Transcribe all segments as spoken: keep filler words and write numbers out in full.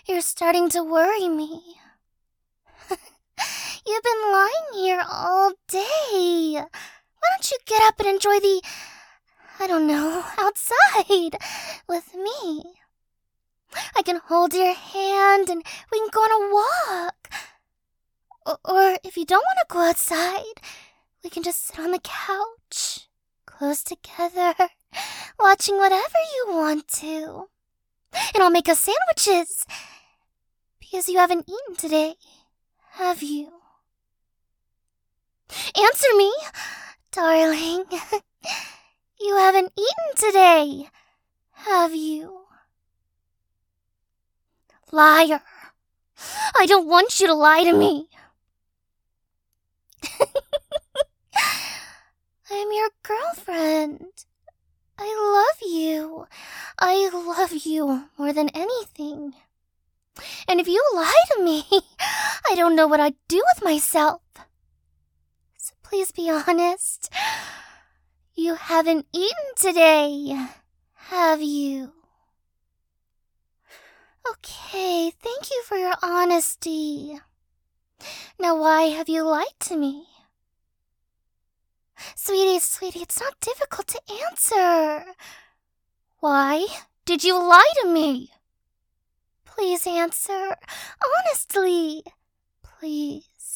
You're starting to worry me. You've been lying here all day. Why don't you get up and enjoy the, I don't know, outside with me? I can hold your hand and we can go on a walk. Or, or if you don't want to go outside, we can just sit on the couch, close together, watching whatever you want to. And I'll make us sandwiches. Because you haven't eaten today, have you? Answer me, darling. You haven't eaten today, have you? Liar. I don't want you to lie to me. I'm your girlfriend. I love you. I love you more than anything. And if you lie to me, I don't know what I'd do with myself. So please be honest. You haven't eaten today, have you? Okay, thank you for your honesty. Now why have you lied to me? Sweetie, sweetie, it's not difficult to answer. Why did you lie to me? Please answer, honestly, please.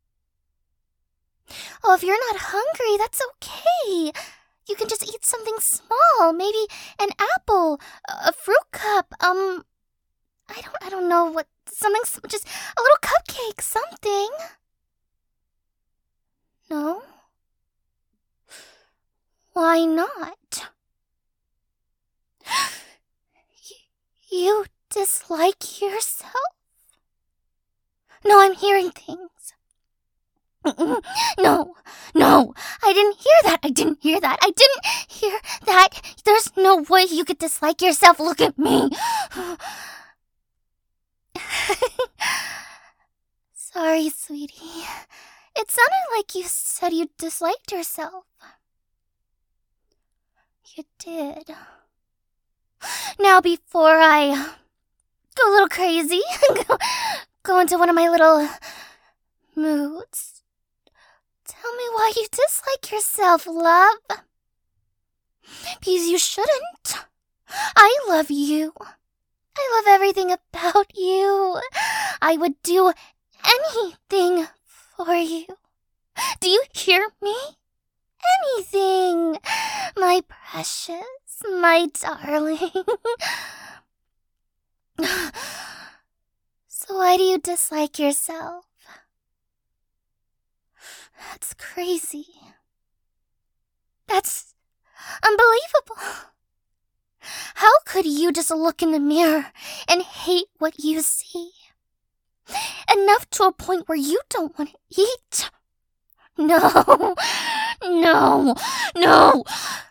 Oh, if you're not hungry, that's okay. You can just eat something small, maybe an apple, a fruit cup, um, I don't, I don't know what, something, just a little cupcake, something. No? Why not? You dislike yourself? No, I'm hearing things. No, no, I didn't hear that. I didn't hear that. I didn't hear that. There's no way you could dislike yourself. Look at me. Sorry, sweetie. It sounded like you said you disliked yourself. You did. Now, before I go a little crazy, go, go into one of my little moods, tell me why you dislike yourself, love. Because you shouldn't. I love you. I love everything about you. I would do anything for you. Do you hear me? Anything, my precious, my darling. So why do you dislike yourself? That's crazy. That's unbelievable. How could you just look in the mirror and hate what you see? Enough to a point where you don't want to eat. No, no, no,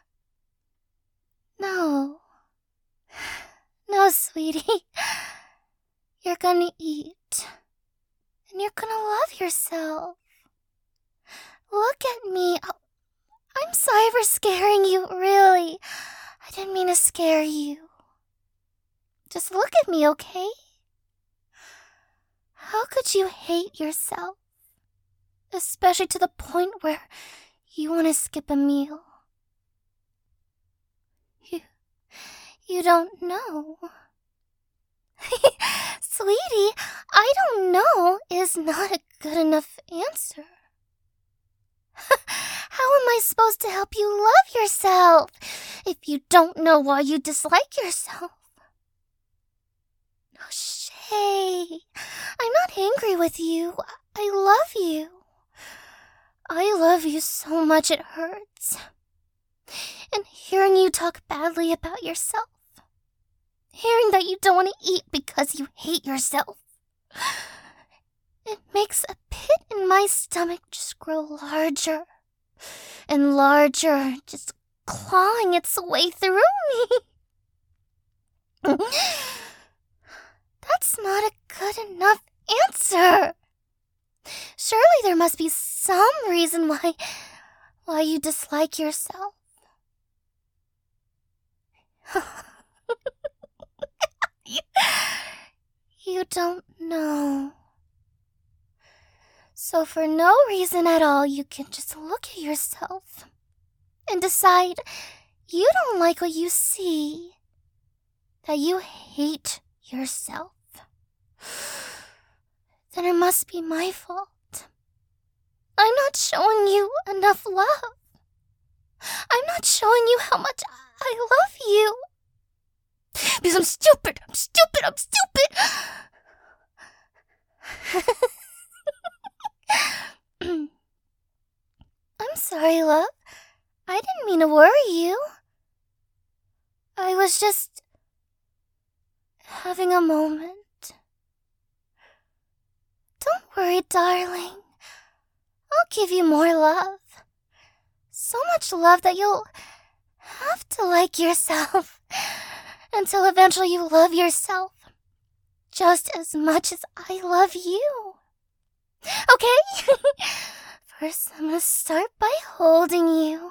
no, no, sweetie. You're gonna eat, and you're gonna love yourself. Look at me. Oh, I'm sorry for scaring you, really. I didn't mean to scare you. Just look at me, okay? How could you hate yourself? Especially to the point where you want to skip a meal. You, you don't know. Sweetie, I don't know is not a good enough answer. How am I supposed to help you love yourself if you don't know why you dislike yourself? Oh, Shay, I'm not angry with you. I love you. I love you so much it hurts. And hearing you talk badly about yourself, hearing that you don't want to eat because you hate yourself, it makes a pit in my stomach just grow larger and larger, just clawing its way through me. That's not a good enough answer. Surely there must be some reason why, why you dislike yourself. don't know. So for no reason at all, you can just look at yourself and decide you don't like what you see, that you hate yourself. Then it must be my fault. I'm not showing you enough love. I'm not showing you how much I love you. Because I'm stupid, I'm stupid, I'm stupid. I'm sorry, love. I didn't mean to worry you. I was just having a moment. Don't worry, darling. I'll give you more love. So much love that you'll have to like yourself until eventually you love yourself just as much as I love you. Okay? First, I'm gonna start by holding you.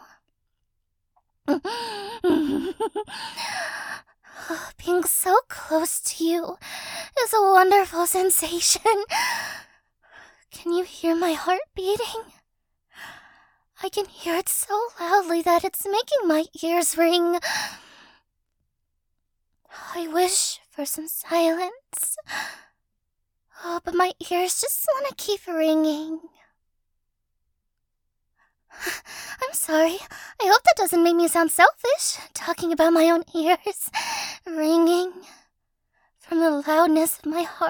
Being so close to you is a wonderful sensation. Can you hear my heart beating? I can hear it so loudly that it's making my ears ring. I wish for some silence. Oh, but my ears just want to keep ringing. I'm sorry. I hope that doesn't make me sound selfish, talking about my own ears ringing from the loudness of my heart.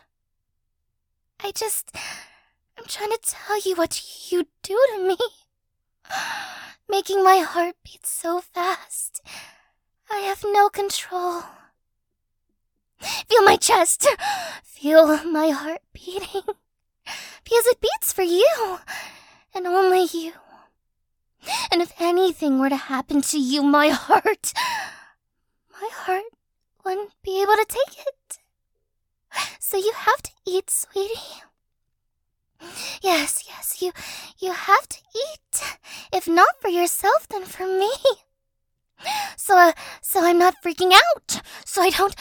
I just... I'm trying to tell you what you do to me. Making my heart beat so fast. I have no control. Feel my chest. Feel my heart beating. Because it beats for you. And only you. And if anything were to happen to you, my heart... My heart wouldn't be able to take it. So you have to eat, sweetie. Yes, yes, you you have to eat. If not for yourself, then for me. So, uh, so I'm not freaking out. So I don't...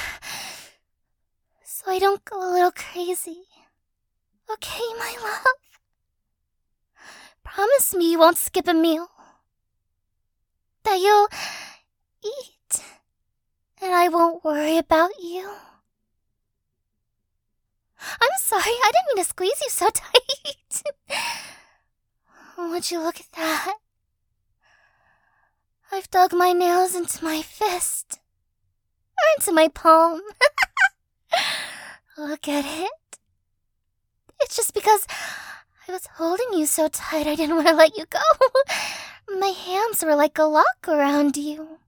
So I don't go a little crazy. Okay, my love? Promise me you won't skip a meal. That you'll eat. And I won't worry about you. I'm sorry, I didn't mean to squeeze you so tight. Would you look at that? I've dug my nails into my fist. Or into my palm. Look at it. It's just because I was holding you so tight I didn't want to let you go. My hands were like a lock around you.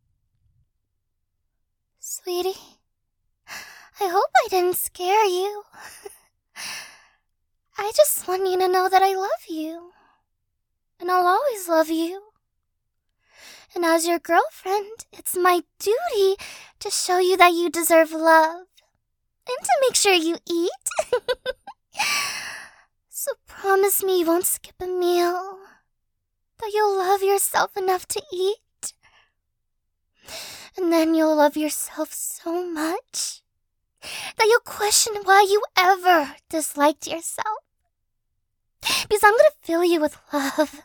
Sweetie, I hope I didn't scare you. I just want you to know that I love you. And I'll always love you. And as your girlfriend, it's my duty to show you that you deserve love. And to make sure you eat. So promise me you won't skip a meal. That you'll love yourself enough to eat. And then you'll love yourself so much that you'll question why you ever disliked yourself. Because I'm gonna fill you with love.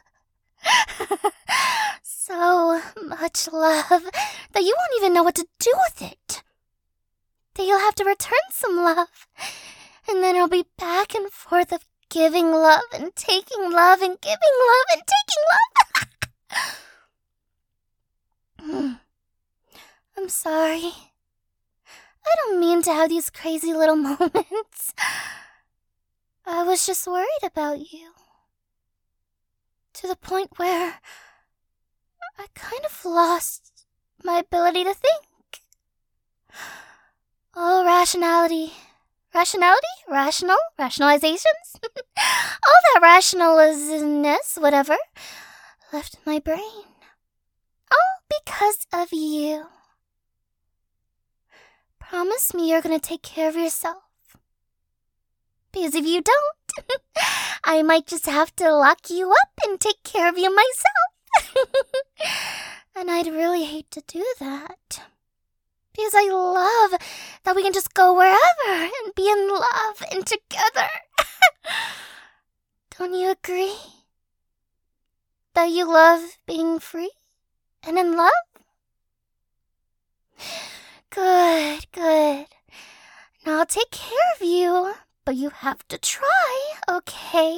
So much love that you won't even know what to do with it. That you'll have to return some love. And then it'll be back and forth of giving love and taking love and giving love and taking love. I'm sorry. I don't mean to have these crazy little moments. I was just worried about you. To the point where I kind of lost my ability to think. All rationality. Rationality? Rational? Rationalizations? All that rationalness, whatever, left my brain. All because of you. Promise me you're gonna take care of yourself. Because if you don't, I might just have to lock you up and take care of you myself. And I'd really hate to do that. Because I love that we can just go wherever and be in love and together. Don't you agree? That you love being free and in love? Good, good. Now I'll take care of you, but you have to try, okay?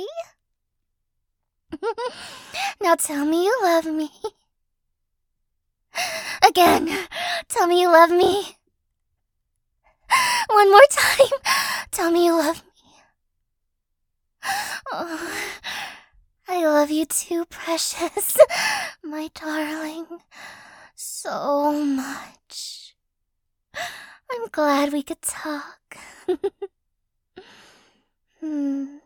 Now tell me you love me. Again, tell me you love me. One more time, tell me you love me. Oh, I love you too, precious, my darling, so much. I'm glad we could talk. hmm.